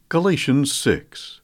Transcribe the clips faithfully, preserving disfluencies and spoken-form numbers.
Galatians six.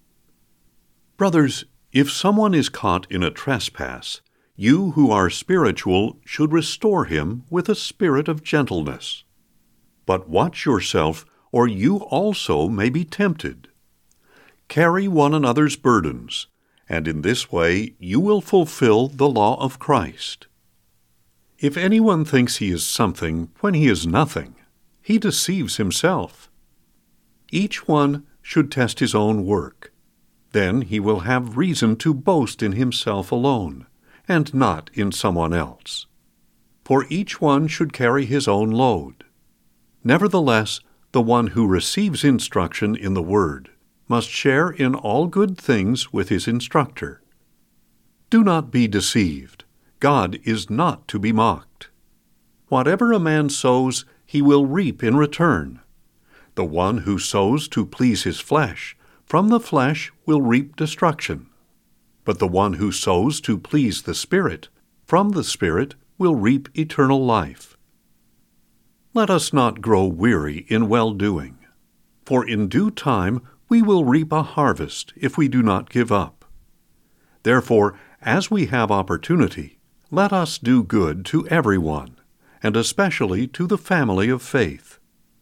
Brothers, if someone is caught in a trespass, you who are spiritual should restore him with a spirit of gentleness. But watch yourself, or you also may be tempted. Carry one another's burdens, and in this way you will fulfill the law of Christ. If anyone thinks he is something when he is nothing, he deceives himself. Each one should test his own work. Then he will have reason to boast in himself alone, and not in someone else. For each one should carry his own load. Nevertheless, the one who receives instruction in the Word must share in all good things with his instructor. Do not be deceived. God is not to be mocked. Whatever a man sows, he will reap in return. The one who sows to please his flesh, from the flesh will reap destruction. But the one who sows to please the Spirit, from the Spirit will reap eternal life. Let us not grow weary in well-doing, for in due time we will reap a harvest if we do not give up. Therefore, as we have opportunity, let us do good to everyone, and especially to the family of faith.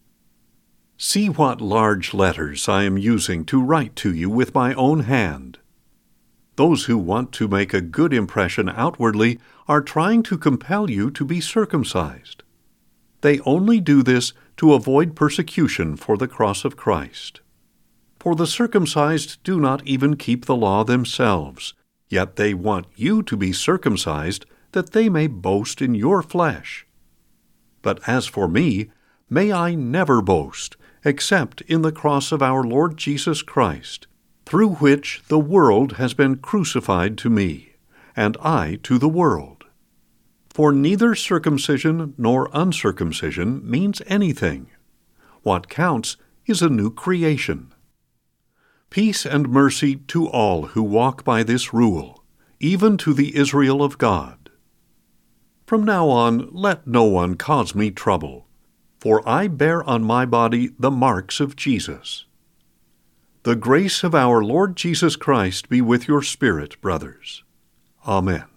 See what large letters I am using to write to you with my own hand. Those who want to make a good impression outwardly are trying to compel you to be circumcised. They only do this to avoid persecution for the cross of Christ. For the circumcised do not even keep the law themselves, yet they want you to be circumcised that they may boast in your flesh. But as for me, may I never boast, except in the cross of our Lord Jesus Christ, through which the world has been crucified to me, and I to the world. For neither circumcision nor uncircumcision means anything. What counts is a new creation. Peace and mercy to all who walk by this rule, even to the Israel of God. From now on, let no one cause me trouble, for I bear on my body the marks of Jesus. The grace of our Lord Jesus Christ be with your spirit, brothers. Amen.